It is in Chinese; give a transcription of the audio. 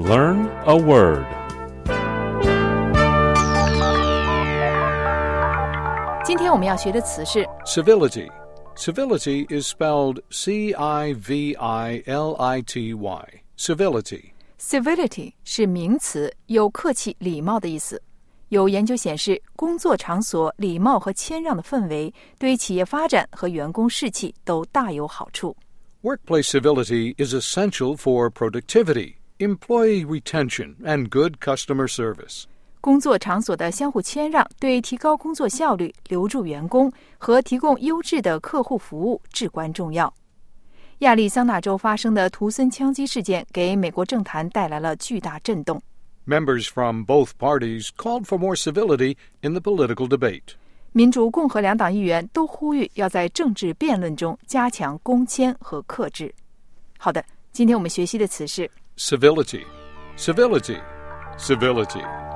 Learn a word. 今天我们要学的词是 Civility. Civility is spelled C-I-V-I-L-I-T-Y. Civility. civility 是名词，有客气、礼貌的意思。有研究显示，工作场所礼貌和谦让的氛围对企业发展和员工士气都大有好处。 Workplace civility is essential for productivity, employee retention, and good customer service. 工作场所的相互谦让对提高工作效率、留住员工和提供优质的客户服务至关重要。亚利桑那州发生的图森枪击事件给美国政坛带来了巨大震动。 Members from both parties called for more civility in the political debate. 民主、共和两党议员都呼吁要在政治辩论中加强恭谦和克制。好的，今天我们学习的词是 Civility. Civility. Civility.